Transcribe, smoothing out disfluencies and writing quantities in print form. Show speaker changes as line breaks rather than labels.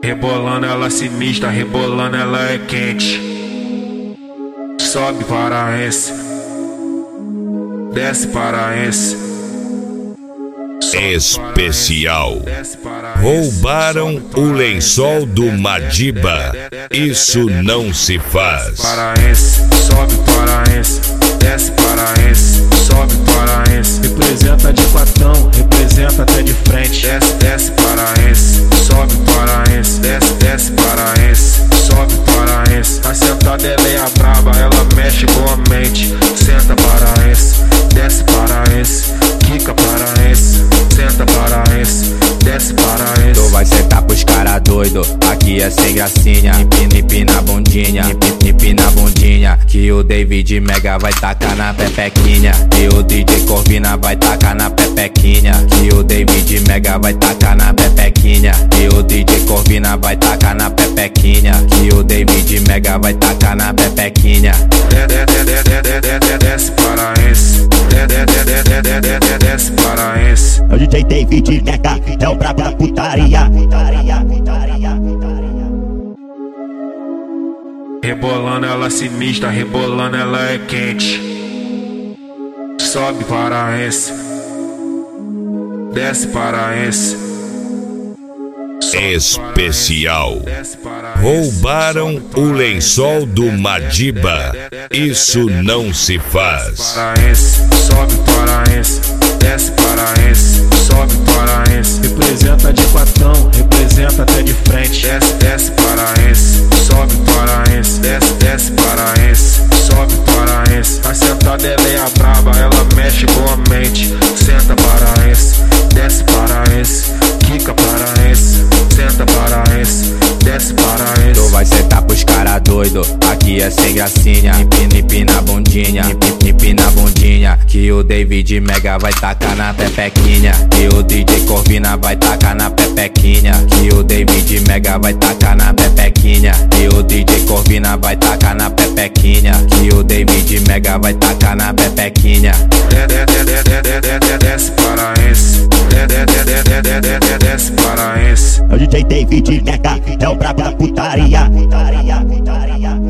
Rebolando ela sinistra, rebolando ela é quente. Sobe paraense, desce paraense.
Especial. Roubaram o lençol do Madiba. Isso não se faz.
Paraense, sobe paraense, desce paraense, sobe paraense.
Representa de quatão, representa até de frente.
Desce, desce paraense, sobe paraense, desce, desce paraense, sobe paraense. A sentada ela é a braba, ela mexe com a mente. Senta paraense, desce paraense, quica paraense, senta paraense, desce paraense.
Tu vai sentar pros cara doido, aqui é sem gracinha. Empina na bundinha, empina na bundinha. Que o David Mega vai tacar na pepequinha. Que o DJ Corvina vai tacar na pepequinha. Que o David Mega vai tacar na pepequinha. Que o DJ Corvina vai tacar na pepequinha. Que o David Mega vai tacar na pepequinha.
Desce paraense, desce paraense.
É o DJ David Mega, é o brabo da putaria.
Rebolando ela sinistra, rebolando ela é quente. Sobe paraense, desce paraense.
Especial. Roubaram o lençol do Madiba. Isso não se faz.
Paraense, sobe paraense, desce paraense, sobe paraense.
Representa de quatão, representa até de frente.
Desce, desce paraense, sobe paraense, desce, desce paraense, sobe paraense. A sentada ela é a braba, ela mexe com a mente. Senta paraense, desce paraense, quica paraense, senta paraense, desce paraense.
Tu vai sentar pros cara doido, aqui é sem gracinha. Empina na bundinha, empina na bundinha. Que o David Mega vai tacar na pepequinha. Que o DJ Corvina vai tacar na pepequinha. Que o David Mega vai tacar na pepequinha. Que o DJ Corvina vai tacar na pepequinha. Que o David Mega vai tacar na pepequinha.
Desce paraense, desce paraense.
É o DJ David Mega, é o brabo da putaria.